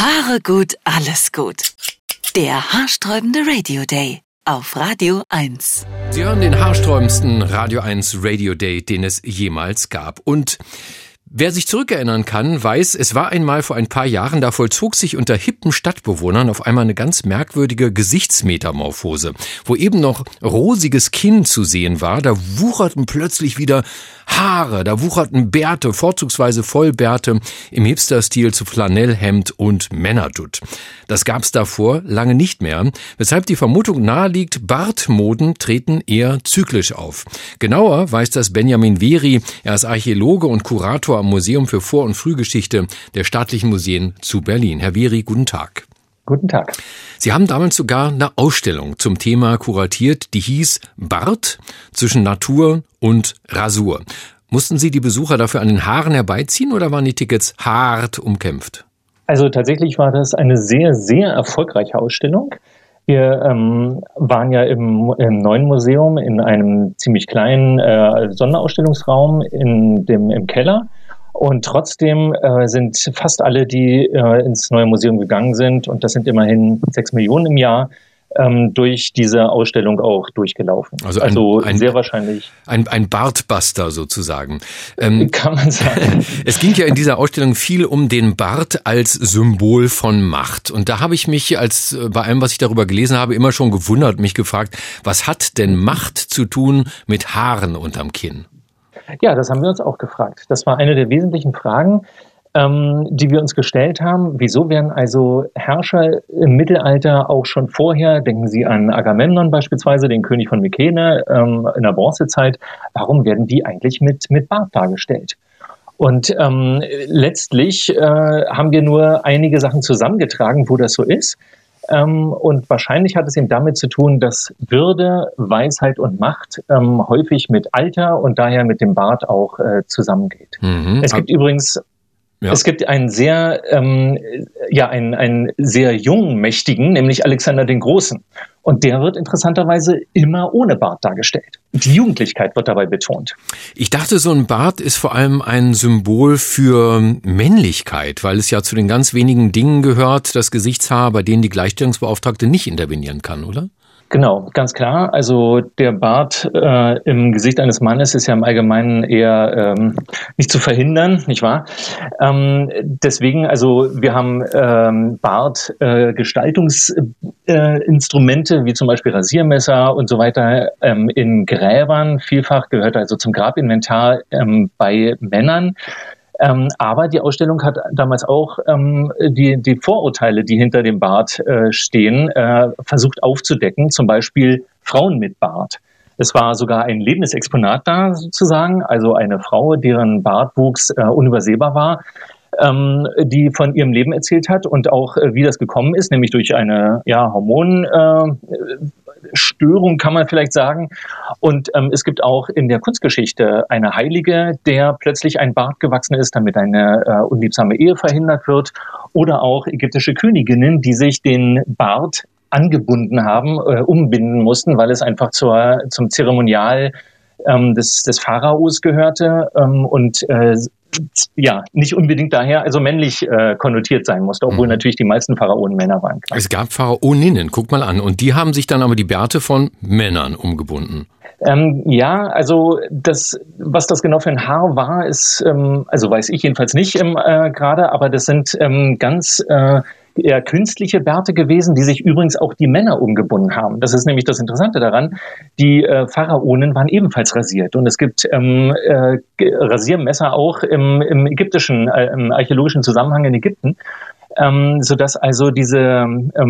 Haare gut, alles gut. Der haarsträubende Radio Day auf Radio 1. Sie hören den haarsträubendsten Radio 1 Radio Day, den es jemals gab. Und wer sich zurückerinnern kann, weiß, es war einmal vor ein paar Jahren, da vollzog sich unter hippen Stadtbewohnern auf einmal eine ganz merkwürdige Gesichtsmetamorphose. Wo eben noch rosiges Kinn zu sehen war, da wucherten plötzlich wieder Haare, da wucherten Bärte, vorzugsweise Vollbärte im Hipster-Stil zu Flanellhemd und Männerdutt. Das gab's davor lange nicht mehr, weshalb die Vermutung naheliegt, Bartmoden treten eher zyklisch auf. Genauer weiß das Benjamin Veri, er ist Archäologe und Kurator am Museum für Vor- und Frühgeschichte der Staatlichen Museen zu Berlin. Herr Veri, guten Tag. Guten Tag. Sie haben damals sogar eine Ausstellung zum Thema kuratiert, die hieß Bart zwischen Natur und Rasur. Mussten Sie die Besucher dafür an den Haaren herbeiziehen oder waren die Tickets hart umkämpft? Also tatsächlich war das eine sehr, sehr erfolgreiche Ausstellung. Wir waren ja im neuen Museum in einem ziemlich kleinen Sonderausstellungsraum im Keller. Und trotzdem sind fast alle, die ins neue Museum gegangen sind, und das sind immerhin 6 Millionen im Jahr, durch diese Ausstellung auch durchgelaufen. Also sehr wahrscheinlich. Ein Bartbuster sozusagen. Kann man sagen. Es ging ja in dieser Ausstellung viel um den Bart als Symbol von Macht. Und da habe ich mich, bei allem, was ich darüber gelesen habe, immer schon gewundert, mich gefragt, was hat denn Macht zu tun mit Haaren unterm Kinn? Ja, das haben wir uns auch gefragt. Das war eine der wesentlichen Fragen, die wir uns gestellt haben. Wieso werden also Herrscher im Mittelalter auch schon vorher, denken Sie an Agamemnon beispielsweise, den König von Mykene in der Bronzezeit, warum werden die eigentlich mit Bart dargestellt? Und letztlich haben wir nur einige Sachen zusammengetragen, wo das so ist. Und wahrscheinlich hat es eben damit zu tun, dass Würde, Weisheit und Macht häufig mit Alter und daher mit dem Bart auch zusammengeht. Es gibt übrigens Es gibt einen sehr, einen sehr jungen Mächtigen, nämlich Alexander den Großen. Und der wird interessanterweise immer ohne Bart dargestellt. Die Jugendlichkeit wird dabei betont. Ich dachte, so ein Bart ist vor allem ein Symbol für Männlichkeit, weil es ja zu den ganz wenigen Dingen gehört, das Gesichtshaar, bei denen die Gleichstellungsbeauftragte nicht intervenieren kann, oder? Genau, ganz klar. Also der Bart im Gesicht eines Mannes ist ja im Allgemeinen eher nicht zu verhindern, nicht wahr? Deswegen, also wir haben Bartgestaltungsinstrumente wie zum Beispiel Rasiermesser und so weiter in Gräbern. Vielfach gehört also zum Grabinventar bei Männern. Aber die Ausstellung hat damals auch die Vorurteile, die hinter dem Bart stehen, versucht aufzudecken, zum Beispiel Frauen mit Bart. Es war sogar ein lebendes Exponat da sozusagen, also eine Frau, deren Bartwuchs unübersehbar war, die von ihrem Leben erzählt hat und auch wie das gekommen ist, nämlich durch eine Hormonstörung, kann man vielleicht sagen. Und es gibt auch in der Kunstgeschichte eine Heilige, der plötzlich ein Bart gewachsen ist, damit eine unliebsame Ehe verhindert wird. Oder auch ägyptische Königinnen, die sich den Bart angebunden haben, umbinden mussten, weil es einfach zum Zeremonial des Pharaos gehörte und nicht unbedingt daher also männlich konnotiert sein musste, obwohl natürlich die meisten Pharaonen Männer waren. Klar. Es gab Pharaoninnen, guck mal an, und die haben sich dann aber die Bärte von Männern umgebunden. Also was das genau für ein Haar war, ist, also weiß ich jedenfalls nicht gerade, aber das sind ganz eher künstliche Bärte gewesen, die sich übrigens auch die Männer umgebunden haben. Das ist nämlich das Interessante daran. Die Pharaonen waren ebenfalls rasiert und es gibt Rasiermesser auch im ägyptischen, im archäologischen Zusammenhang in Ägypten. Sodass also diese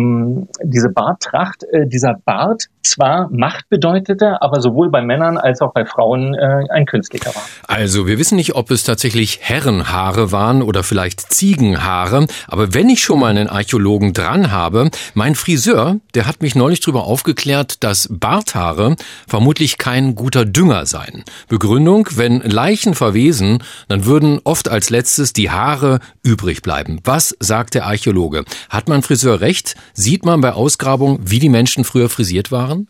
Barttracht, dieser Bart zwar Macht bedeutete, aber sowohl bei Männern als auch bei Frauen ein künstlicher war. Also wir wissen nicht, ob es tatsächlich Herrenhaare waren oder vielleicht Ziegenhaare, aber wenn ich schon mal einen Archäologen dran habe, mein Friseur, der hat mich neulich darüber aufgeklärt, dass Barthaare vermutlich kein guter Dünger seien. Begründung: Wenn Leichen verwesen, dann würden oft als letztes die Haare übrig bleiben. Was sagt der Archäologe? Hat mein Friseur recht? Sieht man bei Ausgrabungen, wie die Menschen früher frisiert waren?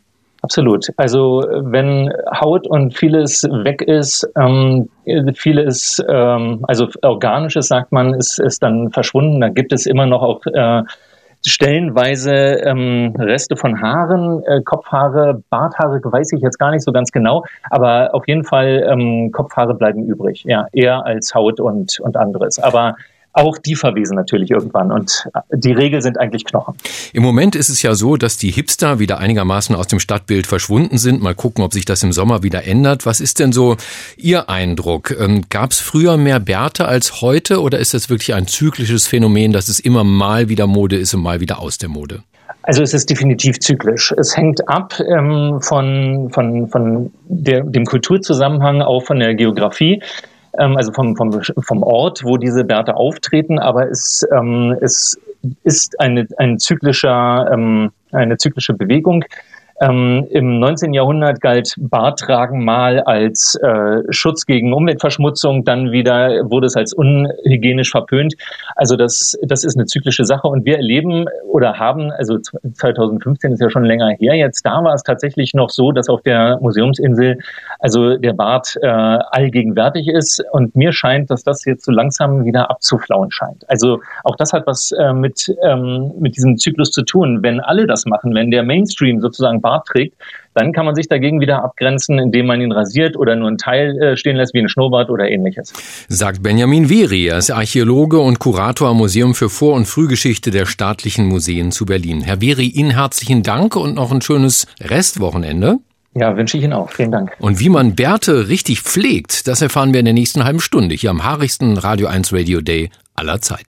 Absolut. Also wenn Haut und vieles weg ist, vieles, also Organisches, sagt man, ist dann verschwunden. Da gibt es immer noch auch stellenweise Reste von Haaren, Kopfhaare, Barthaare, weiß ich jetzt gar nicht so ganz genau, aber auf jeden Fall Kopfhaare bleiben übrig, ja, eher als Haut und anderes. Aber auch die verwesen natürlich irgendwann und die Regel sind eigentlich Knochen. Im Moment ist es ja so, dass die Hipster wieder einigermaßen aus dem Stadtbild verschwunden sind. Mal gucken, ob sich das im Sommer wieder ändert. Was ist denn so Ihr Eindruck? Gab es früher mehr Bärte als heute oder ist das wirklich ein zyklisches Phänomen, dass es immer mal wieder Mode ist und mal wieder aus der Mode? Also es ist definitiv zyklisch. Es hängt ab von dem Kulturzusammenhang, auch von der Geografie. Also vom Ort, wo diese Bärte auftreten, aber es ist eine zyklische Bewegung. Im 19. Jahrhundert galt Barttragen mal als Schutz gegen Umweltverschmutzung, dann wieder wurde es als unhygienisch verpönt. Also das ist eine zyklische Sache und wir erleben oder haben, also 2015 ist ja schon länger her jetzt, da war es tatsächlich noch so, dass auf der Museumsinsel also der Bart allgegenwärtig ist und mir scheint, dass das jetzt so langsam wieder abzuflauen scheint. Also auch das hat was mit diesem Zyklus zu tun. Wenn alle das machen, wenn der Mainstream sozusagen Bart trägt, dann kann man sich dagegen wieder abgrenzen, indem man ihn rasiert oder nur einen Teil stehen lässt, wie ein Schnurrbart oder ähnliches. Sagt Benjamin Veri, er ist Archäologe und Kurator am Museum für Vor- und Frühgeschichte der Staatlichen Museen zu Berlin. Herr Veri, Ihnen herzlichen Dank und noch ein schönes Restwochenende. Ja, wünsche ich Ihnen auch. Vielen Dank. Und wie man Bärte richtig pflegt, das erfahren wir in der nächsten halben Stunde hier am haarigsten Radio 1 Radio Day aller Zeiten.